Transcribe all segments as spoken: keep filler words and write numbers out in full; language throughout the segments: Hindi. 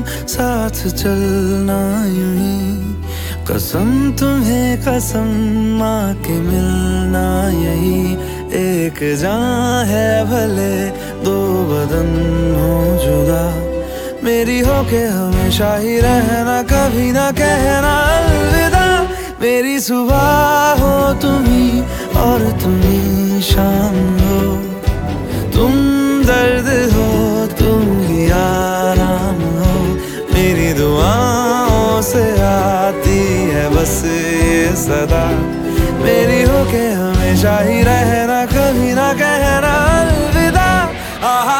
साथ चलना यूं ही। कसम तुम्हें कसम माँ के मिलना यही। एक जान है भले दो बदन हो जुदा, मेरी हो के हमेशा ही रहना, कभी ना कहना अलविदा। मेरी सुबह हो तुम्ही और तुम्ही शाम हो, तुम दर्द हो तुम ही आराम हो। मेरी दुआओं से आती है बस ये सदा, मेरी हो के हमेशा ही रहना, कभी ना कहना अलविदा। आहा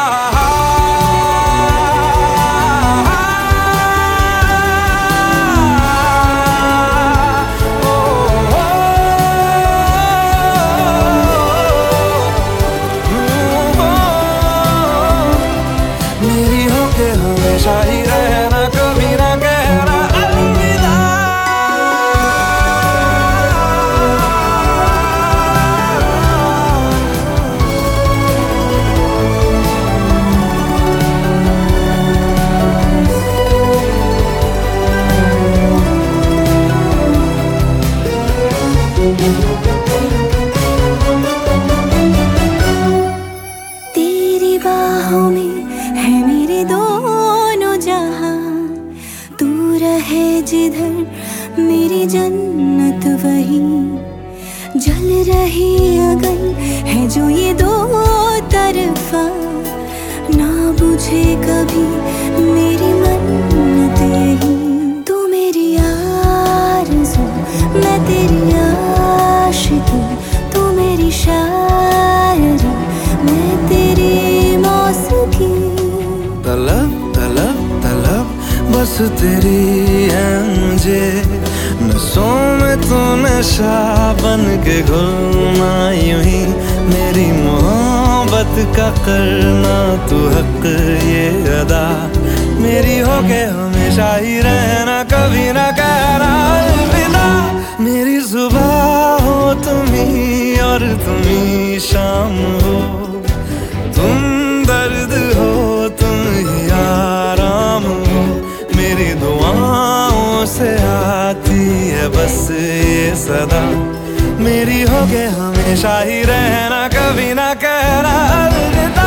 हमेशा ही रहना, कभी ना कहना अलविदा। तेरी बाहों में है मेरे दोनों जहां, तू रहे जिधर मेरी जन्नत वही। जल रही अगन है जो ये दो तरफा, ना बुझे कभी मेरी मन्नत यही। तू मेरी आरज़ू मैं तेरी आशिकी, तू मेरी शायरी मैं तेरी मौसीकी। तलब तलब तलब बस तेरी है मुझे, नसों में तो नशा बन के घुलना यूं ही। मेरी मोहब्बत का करना तू हक ये अदा, मेरी हो के हमेशा ही रहना, कभी ना कहना अलविदा। मेरी सुबह हो तुम्ही और तुम्ही शाम हो, तुम दर्द हो तुम ही आराम हो। मेरी दुआओं से आती है बस ये सदा, मेरी हो के हमेशा ही रहना, कभी ना कहना अलविदा।